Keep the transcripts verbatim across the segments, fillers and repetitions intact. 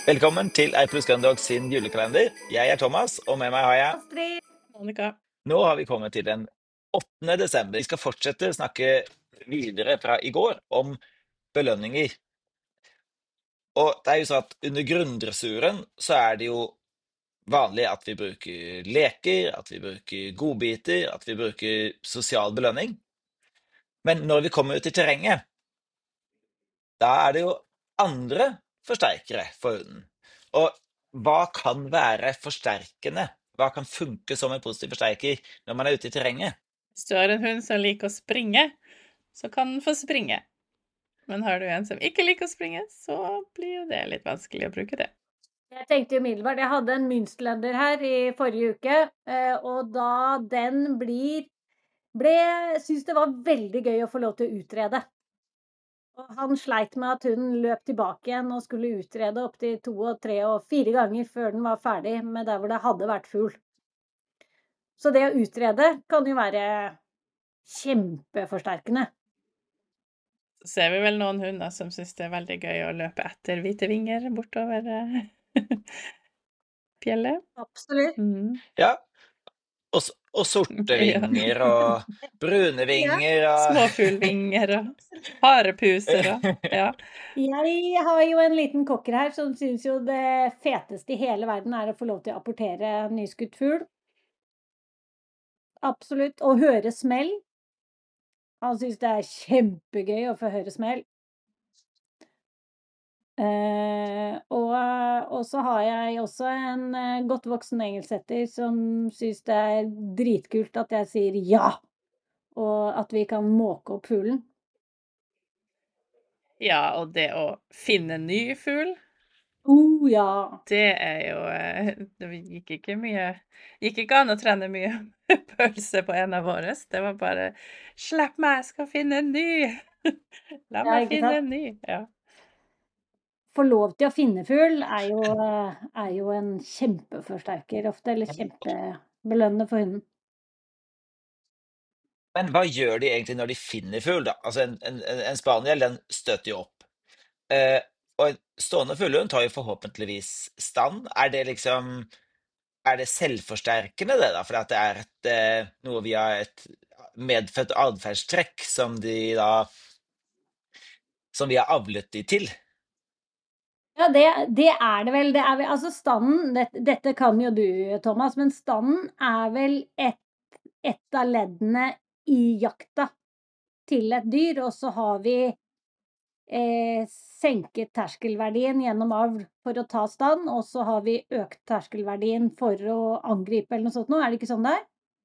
Velkommen til Eiplus Gundogs sin julekalender. Jeg er Thomas, og med meg har jeg... Astrid. Monica. Nå har vi kommet til den åttende desember. Vi skal fortsette å snakke videre fra i går om belønninger. Og det er jo sånn at under grunndressuren så er det jo vanlig at vi bruker leker, at vi bruker godbiter, at vi bruker sosial belønning. Men når vi kommer ut i terrenget, da er det jo andre forsterkere for hunden. Og hva kan være forsterkende? Hva kan funke som en positiv forsterker når man er ute i terrenget? Hvis du har en hund som liker å springe, så kan den få springe. Men har du en som ikke liker å springe, så blir jo det litt vanskelig å bruke det. Jeg tenkte umiddelbart, jeg hadde en Münsterländer her i forrige uke, eh, og da den blir, ble, synes det var veldig gøy å få lov til å utrede. Og han sleit med at hun løp tilbake igjen og skulle utrede opp til to og tre og fire ganger før den var ferdig med der hvor det hadde vært fugl. Så det å utrede kan jo være kjempeforsterkende. Så ser vi vel noen hunder som synes det er veldig gøy å løpe etter hvite vinger bortover fjellet. Absolutt. Mm. Ja, og, s- og sorte Ja. vinger og brune vinger og... Småfuglvinger og harepuser og, ja. Jeg har jo en liten kokker her som synes jo det feteste i hele verden er å få lov til å apportere nyskutt fugl. Absolutt. Og høre smell. Han synes det er kjempegøy å få høre smell. Eh, og, og så har jeg også en eh, godt voksen engelsetter som synes det er dritkult at jeg sier ja, og at vi kan måke opp fuglen. Ja, og det å finne ny fugl, Oh, ja. det er jo eh, Det gikk ikke mye Gikk ikke an å trene mye pølse på en av våre. Det var bare 'Slipp meg, jeg skal finne en ny'. La Ja, meg ikke finne sant? en ny. Ja. Få lov til å finne fugl er jo, eh, er jo en kjempeforsterker ofte, eller kjempebelønnende for hunden. Men hva gjør de egentlig når de finner fugl, da? Altså, en, en, en en spaniel, den støter jo opp. Eh, og en stående fuglehund tar jo forhåpentligvis stand. Er det liksom... Er det selvforsterkende det da? For at det er et, eh, noe via et medfødt adferdstrekk som de da... Som vi har avlet de til? Ja, det, det er det vel. Det er vel altså standen, det, dette kan jo du, Thomas, men standen er vel et, et av leddene i jakta til et dyr, og så har vi eh, senket terskelverdien gjennom avl for å ta stand, og så har vi økt terskelverdien for å angripe eller noe sånt nå. Er det ikke sånn det er?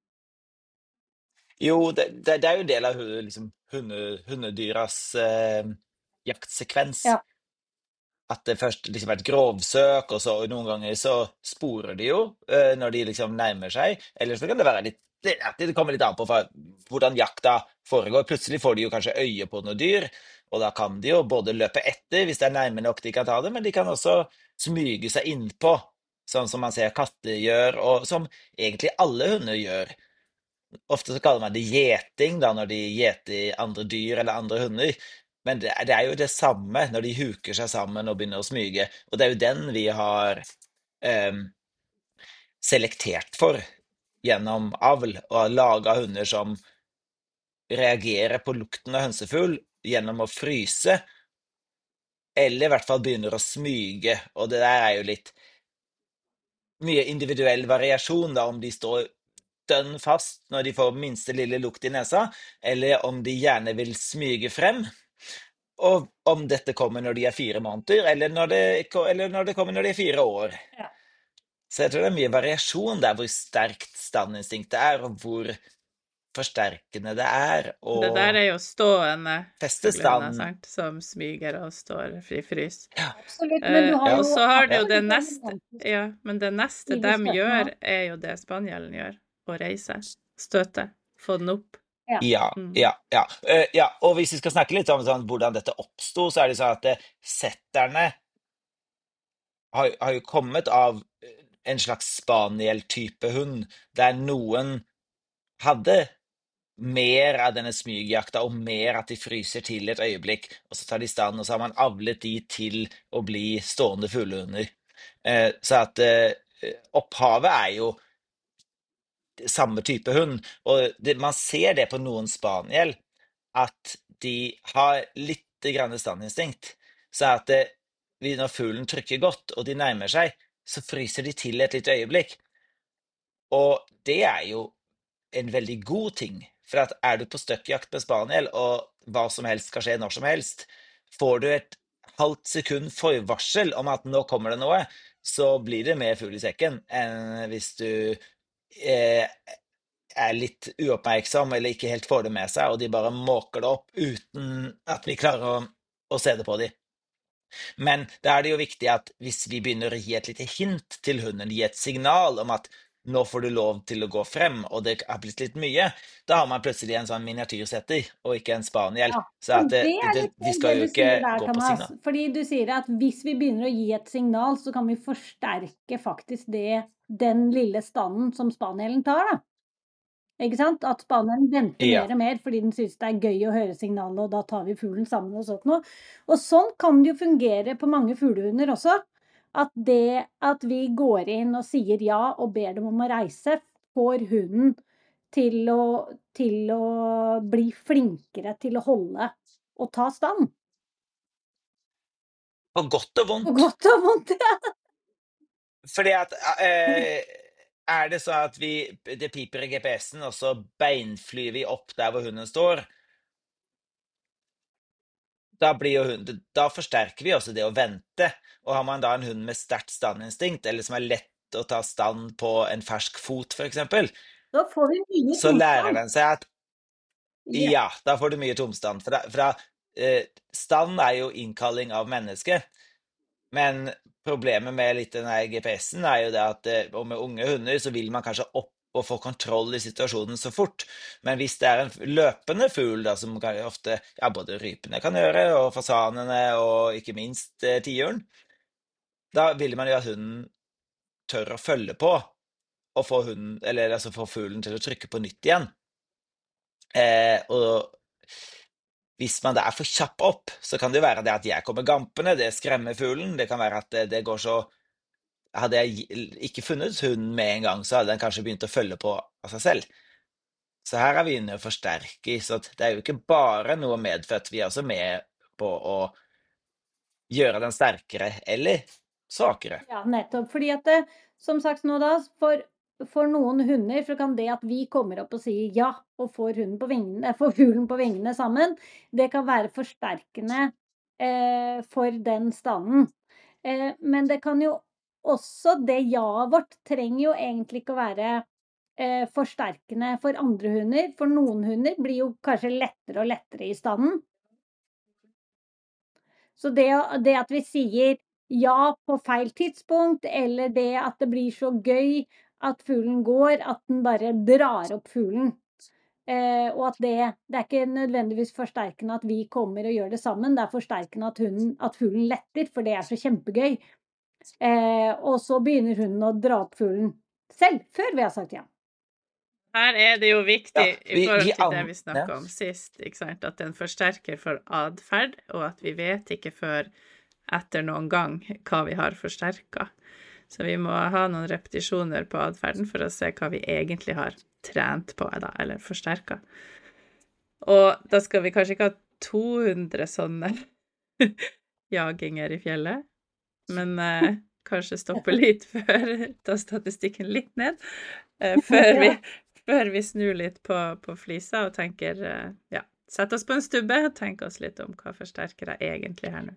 Jo, det, det, det er jo en del av hu- liksom, hunde, hundedyras eh, jaktsekvens. Ja. At det først liksom er et grovsøk, og så noen ganger så sporer de jo eh, når de liksom nærmer seg. Eller så kan det være litt det, ja, det kommer litt an på hva- hvordan jakta foregår. Plutselig får de jo kanskje øye på noe dyr, og da kan de jo både løpe etter hvis det er nærme nok de kan ta det, men de kan også smyge seg innpå, sånn som man ser katter gjør, og som egentlig alle hunder gjør. Ofte så kaller man det gjeting da, når de gjeter andre dyr eller andre hunder. Men det, er- det er jo det samme når de huker seg sammen og begynner å smyge. Og det er jo den vi har em, selektert for gjennom avl, og har laga hunder som reagerer på lukten av hønsefugl gjennom å fryse, eller i hvert fall begynner å smyge. Og det der er jo litt mye individuell variasjon, da, om de står dønn fast når de får minste lille lukt i nesa, eller om de gjerne vil smyge frem. Og om dette kommer når de er fire måneder, eller når det, ko- eller når det kommer når de er fire år. Ja. Så jeg tror det er mye variasjon der hvor sterkt standinstinktet er, og hvor forsterkende det er å Det der er jo stående feste fuglehunder, stand. sant, som smyger og står fri frys. Absolutt, men du Eh, har og jo så har det jo absolutt det en neste, element ja, men det neste i de de støtene gjør, også. er jo det spanielen gjør, å reise, støte, få den opp. Ja. Ja, Mm. ja, ja. Eh, ja. Og hvis vi skal snakke litt om sånn, hvordan dette oppsto, så er det sånn at eh, setterne har, har jo kommet av eh, en slags spaniel-type hund, der noen hadde mer av denne smygjakta, og mer at de fryser til et øyeblikk, og så tar de stand, og så har man avlet de til å bli stående fuglehunder. Eh, så at eh, opphavet er jo samme type hund, og det, man ser det på noen spaniel, at de har litt grann standinstinkt. Så at det, vi- når fuglen trykker godt, og de nærmer seg, så fryser de til et lite øyeblikk. Og det er jo en veldig god ting. For at er du på støkkjakt med spaniel, og hva som helst skal skje når som helst, får du et halvt sekund forvarsel om at nå kommer det noe, så blir det mer fugl i sekken enn hvis du eh, er litt uoppmerksom eller ikke helt får det med seg, og de bare måker det opp uten at vi klarer å, å se det på dem. Men da er det jo viktig at hvis vi begynner å gi et lite hint til hunden, gi et signal om at nå får du lov til å gå frem, og det har blitt litt mye, da har man plutselig en sånn miniatyrsetter, og ikke en spaniel. Ja, Så og at det, det er det, litt vi det skal jo du ikke sier der, gå på Thomas. signal. Fordi du sier at hvis vi begynner å gi et signal, så kan vi forsterke faktisk det, den lille standen som spanielen tar, da. Ikke sant? At spanielen venter Ja. mer og mer fordi den synes det er gøy å høre signalet, og da tar vi fuglen sammen og sånt noe. Og sånn kan det jo fungere på mange fuglehunder også. At det at vi går inn og sier ja og ber dem om å reise, får hunden til å, til å bli flinkere til å holde og ta stand. På godt og På vondt. godt og vondt, ja. Fordi at eh, er det så at vi, det piper i G P S-en, og så beinflyr vi opp der hvor hunden står, da, blir jo hund, da forsterker vi også det å vente. Og har man da en hund med sterkt standinstinkt, eller som er lett å ta stand på en fersk fot, for eksempel, Da får vi mye så lærer tomstand. den seg at Ja. ja, da får du mye tomstand. For, da, for da, eh, stand er jo innkalling av menneske. Men problemet med litt den her G P S-en er jo det at eh, og med unge hunder så vil man kanskje opp og få kontroll i situasjonen så fort. Men hvis det er en f- løpende fugl, da, som kan ofte ja, både rypene kan gjøre, og fasanene, og ikke minst eh, tiuren, da vil man jo at hunden tør å følge på, og få, hunden, eller, altså få fuglen til å trykke på nytt igjen. Eh, og hvis man da er for kjapp opp, så kan det jo være det at jeg kommer gampende, det skremmer fuglen. Det kan være at det, det går så Hadde jeg gi- ikke funnet hunden med en gang, så hadde den kanskje begynt å følge på av seg selv. Så her er vi inne og forsterker, så at det er jo ikke bare noe medfødt, vi er også med på å gjøre den sterkere eller svakere. Ja, nettopp. Fordi at det, som sagt nå da, for, for noen hunder, så kan det at vi kommer opp og sier ja, og får, hunden på vingene, får fuglen på vingene sammen, det kan være forsterkende eh, for den standen. Eh, men det kan jo også, det ja vårt trenger jo egentlig ikke å være eh, forsterkende for andre hunder. For noen hunder blir jo kanskje lettere og lettere i standen. Så det, å- det at vi sier ja på feil tidspunkt, eller det at det blir så gøy at fuglen går, at den bare drar opp fuglen. Eh, og at det, det er ikke nødvendigvis forsterkende at vi kommer og gjør det sammen, det er forsterkende at, hunden, at fuglen letter, for det er så kjempegøy. Eh, og så begynner hunden å dra opp fuglen selv, før vi har sagt ja. Her er det jo viktig Ja, i vi- forhold vi til det an- vi snakket ja. om sist, ikke sant? At den forsterker for adferd, og at vi vet ikke før etter noen gang hva vi har forsterket. Så vi må ha noen repetisjoner på adferden for å se hva vi egentlig har trent på, da, eller forsterket. Og da skal vi kanskje ikke ha to hundre sånne jaginger i fjellet, men eh, kanskje stoppe litt før, ta statistikken litt ned, eh, før, vi, før vi snur litt på, på flisa og tenker, eh, ja, sett oss på en stubbe og tenk oss litt om hva forsterker jeg egentlig her nå.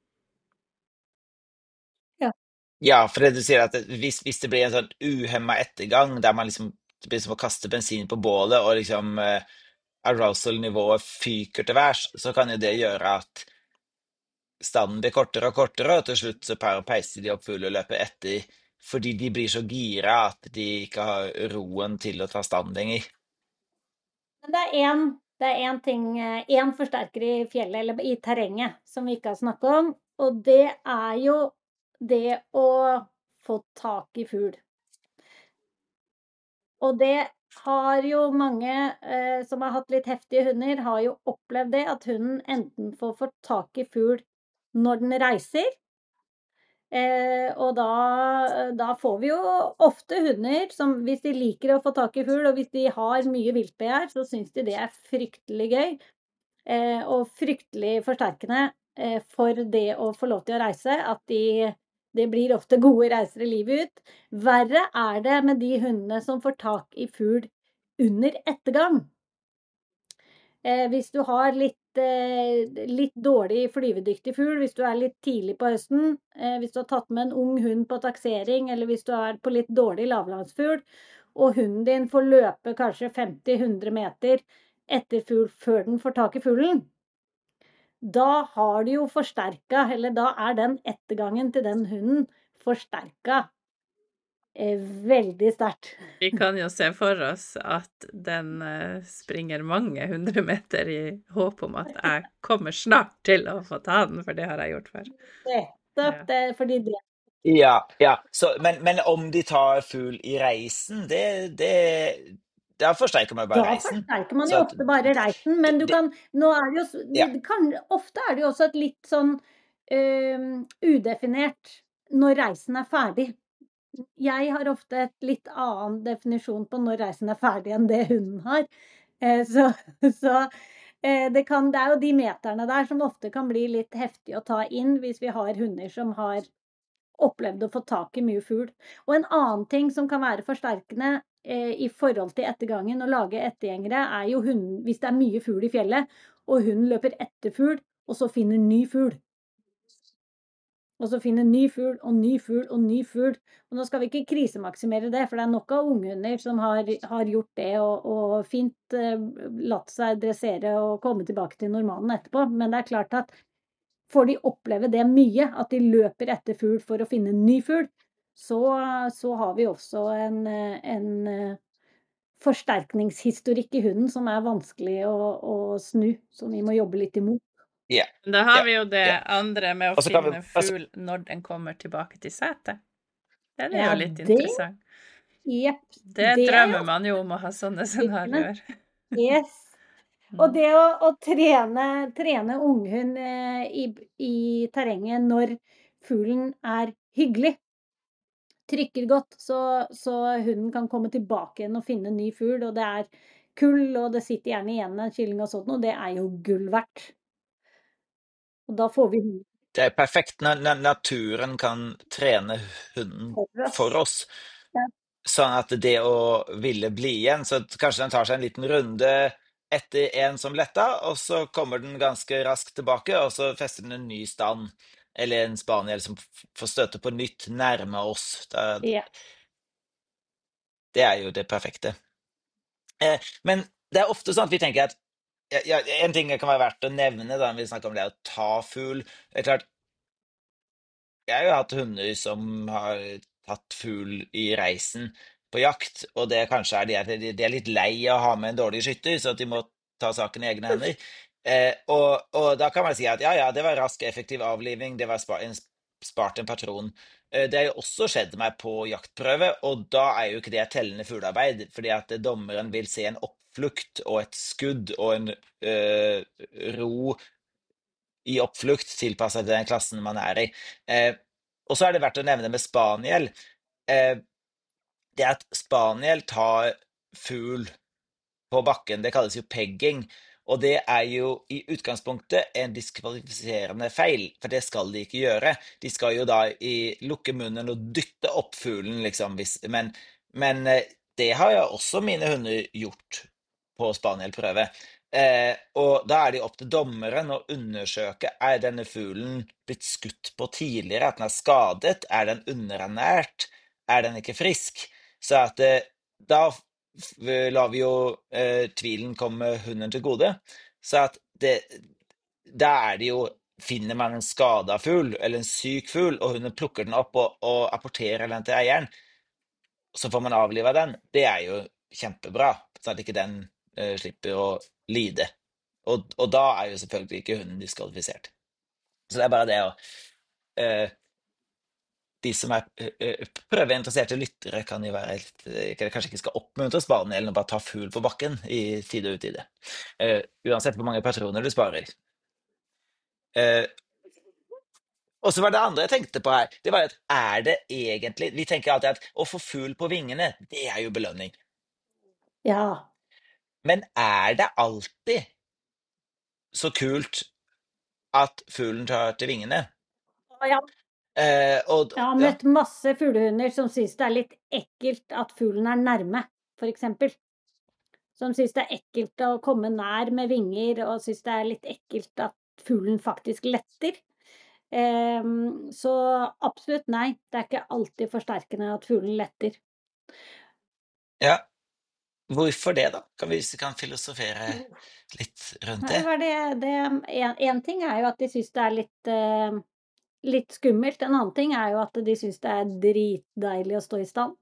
Ja, for det du sier at det- hvis, hvis det blir en sånn uhemma ettergang, der man liksom det blir som å kaste bensin på bålet, og liksom eh, arousal-nivået fyker til værs, så kan jo det gjøre at standen blir kortere og kortere, og til slutt så pe- peiser de opp fugleløpet etter, fordi de blir så gira at de ikke har roen til å ta stand lenger. Men det er en, det er en ting, eh, en forsterker i fjellet, eller i terrenget, som vi ikke har snakket om, og det er jo det å få tak i fugl. Og det, har jo mange eh, som har hatt litt heftige hunder, har jo opplevd det at hunden enten får få tak i fugl når den reiser, eh, og da, da får vi jo ofte hunder som hvis de liker å få tak i fugl, og hvis de har mye viltbegjær, så syns de det er fryktelig gøy. Eh, og fryktelig forsterkende eh, for det å få lov til å reise, at de, det blir ofte gode reiser i livet ut. Verre er det med de hundene som får tak i fugl under ettergang. Eh, hvis du har litt, eh, litt dårlig flyvedyktig fugl, hvis du er litt tidlig på høsten, eh, hvis du har tatt med en ung hund på taksering, eller hvis du er på litt dårlig lavlandsfugl, og hunden din får løpe kanskje femti til hundre meter etter fugl før den får tak i fuglen, da har du jo forsterka, eller da er den ettergangen til den hunden forsterka eh, veldig sterkt. Vi kan jo se for oss at den eh, springer mange hundre meter i håp om at jeg kommer snart til å få ta den, for det har jeg gjort før. Nettopp, Ja. det, fordi det Ja, ja. Så, men, men om de tar fugl i reisen, det, det Da forsterker man bare Da reisen. forsterker man Så jo at ofte bare reisen, men du det, kan nå er det jo s- ja. det kan, ofte er det jo også et litt sånn øhm, udefinert når reisen er ferdig. Jeg har ofte et litt annen definisjon på når reisen er ferdig enn det hunden har. Eh, så så eh, det kan, det er jo de meterne der som ofte kan bli litt heftig å ta inn hvis vi har hunder som har opplevd å få tak i mye fugl. Og en annen ting som kan være forsterkende eh, i forhold til ettergangen å lage ettergjengere, er jo hunden, hvis det er mye fugl i fjellet, og hunden løper etter fugl, og så finner ny fugl. Og så finner ny fugl og ny fugl og ny fugl. Og nå skal vi ikke krisemaksimere det, for det er nok av unghunder som har, har gjort det og, og fint eh, latt seg dressere og komme tilbake til normalen etterpå. Men det er klart at får de oppleve det mye, at de løper etter fugl for å finne en ny fugl, så, så har vi også en, eh, en eh, forsterkningshistorikk i hunden som er vanskelig å, å snu, som vi må jobbe litt imot. Ja. Da har Ja, vi jo det ja. andre med å Og så kan vi finne altså, fugl når den kommer tilbake til setet. Den er Ja, jo litt det, interessant. jepp, Det det er drømmer jo man jo om å ha sånne oppsiktsvekkende. scenarioer. Yes. Og Mm. det å, å trene, trene unghund eh, i, i terrenget når fuglen er hyggelig, trykker godt, så, så hunden kan komme tilbake igjen og finne en ny fugl, og det er kull, og det sitter gjerne igjen en kylling og sånt, og det er jo gull verdt. Og da får vi hunden det er perfekt når, når naturen kan trene hunden for oss. for oss. Ja. Sånn at det å ville bli igjen, så at kanskje den tar seg en liten runde etter en som letta, og så kommer den ganske raskt tilbake, og så fester den en ny stand, eller en spaniel som f- får støte på nytt nærme oss. Da, Ja. det er jo det perfekte. Eh, men det er ofte sånn at vi tenker at ja, ja, en ting det kan være verdt å nevne da når vi snakker om det å ta fugl. Det er klart, jeg har jo hatt hunder som har tatt fugl i reisen på jakt, og det kanskje er de, at de de er litt lei av å ha med en dårlig skytter, så at de må ta saken i egne hender. Eh, og, og da kan man si at ja, ja, det var rask, effektiv avliving, det var spart en, spart en patron. Eh, det har jo også skjedd meg på jaktprøve, og da er jo ikke det et tellende fuglearbeid, fordi at dommeren vil se en oppflukt og et skudd og en eh, ro i oppflukt tilpasset den klassen man er i. Eh, og så er det verdt å nevne med spaniel, eh, det at spaniel tar fugl på bakken, det kalles jo pegging, og det er jo i utgangspunktet en diskvalifiserende feil, for det skal de ikke gjøre. De skal jo da i, lukke munnen og dytte opp fuglen, liksom, hvis, men, men eh, det har jeg også mine hunder gjort på spanielprøve. Eh, og da er det jo opp til dommeren å undersøke, er denne fuglen blitt skutt på tidligere, at den er skadet, er den underernært, er den ikke frisk? Så at eh, da f- lar vi jo eh, tvilen komme hunden til gode. Så at det, da er det jo, finner man en skada fugl, eller en syk fugl, og hunden plukker den opp og, og apporterer den til eieren, så får man avliva den. Det er jo kjempebra, sånn at ikke den eh, slipper å lide. Og, og da er jo selvfølgelig ikke hunden diskvalifisert. Så det er bare det å eh, de som er eh, eh, prøveinteresserte lyttere, kan jo være litt, eh, kanskje ikke skal oppmuntres bare eller bare ta fugl på bakken i tide og utide. Eh, uansett hvor mange patroner du sparer. Eh, og så var det andre jeg tenkte på her, det var at er det egentlig, vi tenker alltid at å få fugl på vingene, det er jo belønning. Ja. Men er det alltid så kult at fuglen tar til vingene? Ja. Eh, og, Jeg har ja, møtt masse fuglehunder som synes det er litt ekkelt at fuglen er nærme, for eksempel. Som synes det er ekkelt å komme nær med vinger, og synes det er litt ekkelt at fuglen faktisk letter. Ehm, så absolutt nei, det er ikke alltid forsterkende at fuglen letter. ja. Hvorfor det da? Kan vi kan filosofere litt rundt Nei, det? var det, det en, en ting er jo at de synes det er litt, eh, litt skummelt. En annen ting er jo at de synes det er dritdeilig å stå i stand.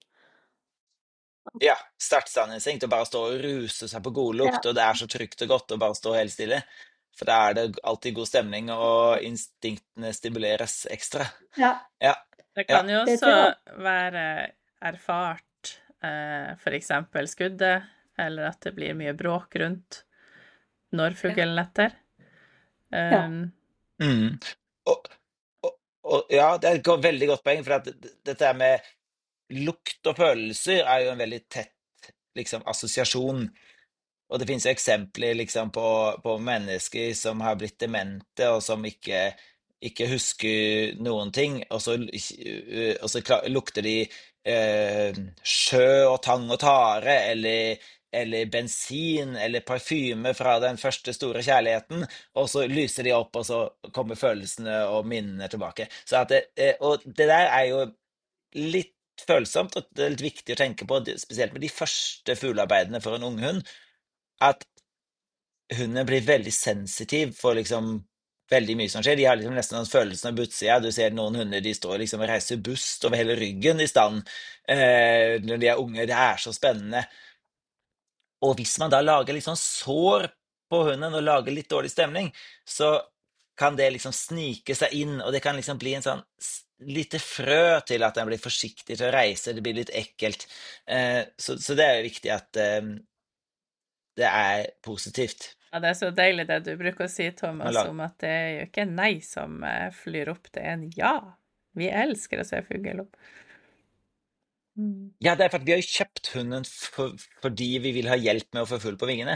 Ja, startstandsinstinkt, å bare stå og ruse seg på god lukt, Ja. og det er så trygt og godt å bare stå helt stille. For da er det alltid god stemning, og instinktene stimuleres ekstra. Ja. Ja, Det ja, kan jo Det også tror jeg. være erfart, eh, for eksempel skuddet, eller at det blir mye bråk rundt når fuglen letter. Ja. Um, mm. Og, og, og, ja, det er et go- veldig godt poeng, for at d- dette her med lukt og følelser er jo en veldig tett liksom, assosiasjon. Og det finnes jo eksempler liksom, på, på mennesker som har blitt demente, og som ikke, ikke husker noen ting, og så, øh, og så kla- lukter de eh, sjø og tang og tare, eller, eller bensin, eller parfyme fra den første store kjærligheten, og så lyser de opp, og så kommer følelsene og minnene tilbake. Så at det, eh, og det der er jo litt følsomt, og det er litt viktig å tenke på, det- spesielt med de første fuglearbeidene for en ung hund, at hunden blir veldig sensitiv for liksom veldig mye som skjer. De har liksom nesten den følelsen av budsida. Du ser noen hunder, de står liksom og reiser bust over hele ryggen i stand eh, når de er unge. Det er så spennende. Og hvis man da lager litt sånn sår på hunden og lager litt dårlig stemning, så kan det liksom snike seg inn, og det kan liksom bli en sånn s- lite frø til at den blir forsiktig til å reise, det blir litt ekkelt. Eh, så, så det er jo viktig at eh, det er positivt. ja, det er så deilig det du bruker å si, Thomas, Man lag- om at det er jo ikke nei som eh, flyr opp, det er en ja. Vi elsker å se fugl opp. Mm. Ja, det er for at vi har jo kjøpt hunden for, fordi vi vil ha hjelp med å få fugl på vingene.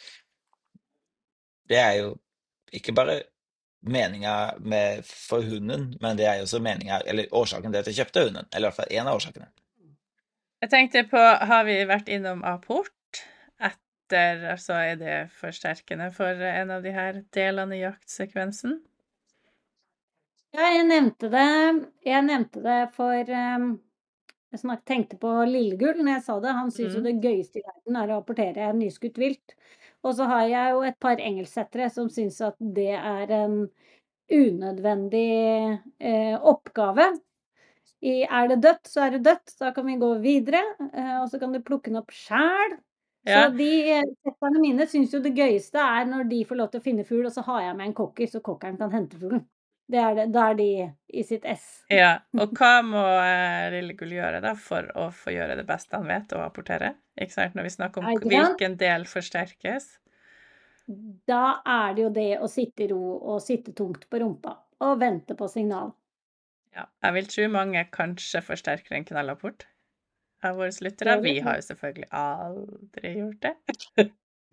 Det er jo ikke bare meninga med, for hunden, men det er jo også meninga, eller årsaken til at jeg kjøpte hunden. Eller i hvert fall en av årsakene. Jeg tenkte på, har vi vært innom apport etter, altså er det forsterkende for en av de her delene i jaktsekvensen? Ja, jeg nevnte det, jeg nevnte det for um, jeg snak, tenkte på Lillegull når jeg sa det. Han synes jo Mm. det gøyeste i verden er å apportere nyskutt vilt. Og så har jeg jo et par engelsksettere som synes at det er en unødvendig eh, oppgave. I er det dødt, så er det dødt. Da kan vi gå videre, eh, og så kan du plukke den opp selv. Så Ja. de eh, setterne mine synes jo det gøyeste er når de får lov til å finne fugl, og så har jeg med en kokker, så kokkeren kan hente fuglen. Det er det, da er de i sitt ess. Ja, og hva må eh, Lillegull gjøre da for å få gjøre det beste han vet å apportere? Ikke sant, når vi snakker om Nei, ikke sant? hvilken del forsterkes. Da er det jo det å sitte i ro og sitte tungt på rumpa og vente på signal. Ja, jeg vil tro mange kanskje forsterker en knallapport av våre lyttere. Det vil Vi jeg har jo selvfølgelig aldri gjort det.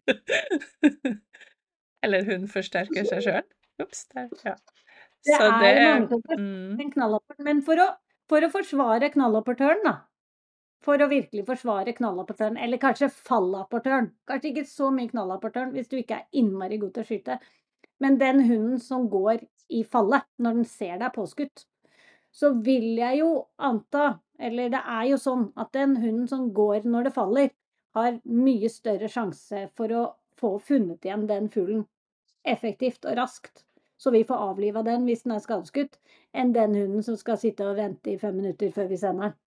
Eller hun forsterker seg selv. Ups, der, ja. Det Så er det, mange som forstår mm, en knallapportør, men for å, for å forsvare knallapportøren da, for å virkelig forsvare knallapportøren, eller kanskje fallapportøren, kanskje ikke så mye knallapportøren hvis du ikke er innmari god til å skyte, men den hunden som går i fallet når den ser deg påskutt, så vil jeg jo anta, eller det er jo sånn at den hunden som går når det faller, har mye større sjanse for å få funnet igjen den fuglen effektivt og raskt, så vi får avlivet den hvis den er skadeskutt, enn den hunden som skal sitte og vente i fem minutter før vi sender den.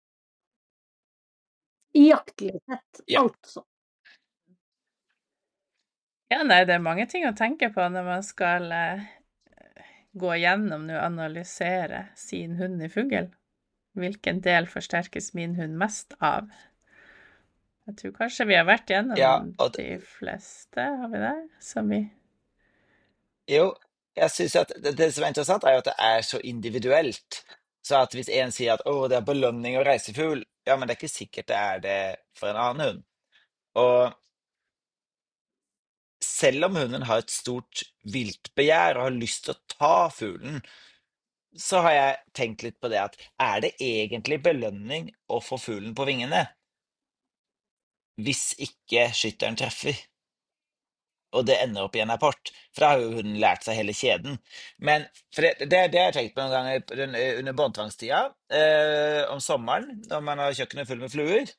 I jaktlig sett, Ja. altså. ja, nei, det er mange ting å tenke på når man skal eh, gå gjennom nå, analysere sin hund i fugl. Hvilken del forsterkes min hund mest av? Jeg tror kanskje vi har vært gjennom Ja, og de fleste, har vi det? Som vi... jo, jeg synes at det, det som er interessant er jo at det er så individuelt. Så at hvis en sier at «Åh, det er belønning og reisefugl», ja, men det er ikke sikkert det er det for en annen hund. Og selv om hunden har et stort viltbegjær og har lyst til å ta fuglen, så har jeg tenkt litt på det at er det egentlig belønning å få fuglen på vingene hvis ikke skytteren treffer? Og det ender opp i en apport, for da har jo hunden lært seg hele kjeden. Men for det, det, det har jeg tenkt på noen ganger på den- under båndtvangstida, eh, om sommeren, når man har kjøkkenet fullt med fluer.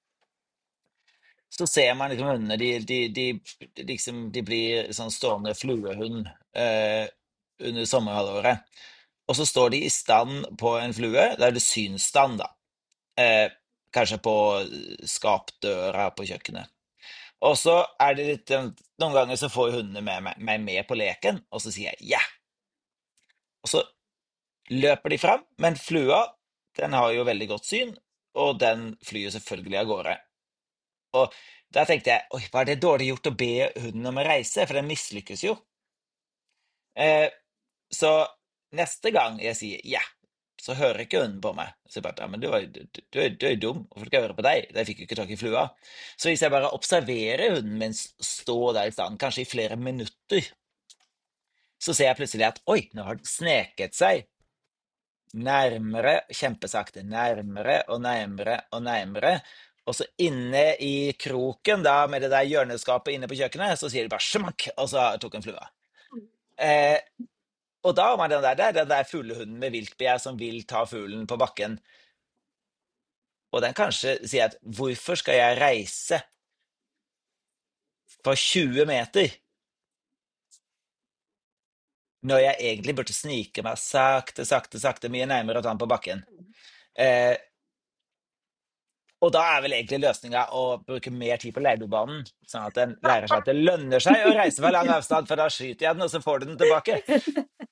Så ser man liksom hundene, de, de, de, de, liksom, de blir sånn stående fluehund eh, under sommerhalvåret. Og så står de i stand på en flue, da er det synsstand da. Eh, kanskje på skapdøra på kjøkkenet. Og så er det litt, eh, noen ganger så får hundene med meg, meg med på leken, og så sier jeg ja. Og så løper de frem, men flua, den har jo veldig godt syn, og den flyr selvfølgelig av gårde. Og da tenkte jeg, oi, var det dårlig gjort å be hunden om å reise, for den mislykkes jo. Eh, så neste gang jeg sier ja, så hører ikke hunden på meg. Så jeg bare, ja, men du, var- du, du, du er- du er dum, hvorfor skal jeg høre på deg? Jeg fikk jo ikke tak i flua. Så hvis jeg bare observerer hunden min stå der i stand, kanskje i flere minutter, så ser jeg plutselig at, oi, nå har den sneket seg nærmere, kjempesakte, nærmere og nærmere og nærmere. Og så inne i kroken da, med det der hjørneskapet inne på kjøkkenet, så sier de bare smakk, og så tok en flua. Eh, og da var den der, det er den der fuglehunden med viltbegjær som vil ta fuglen på bakken. Og den kanskje sier at, hvorfor skal jeg reise for tjue meter, når jeg egentlig burde snike meg sakte, sakte, sakte, mye nærmere å ta den på bakken. Eh, og da er vel egentlig løsninga å bruke mer tid på leirdubanen, sånn at den lærer seg at det lønner seg å reise for lang avstand, for da skyter jeg den, og så får du den tilbake.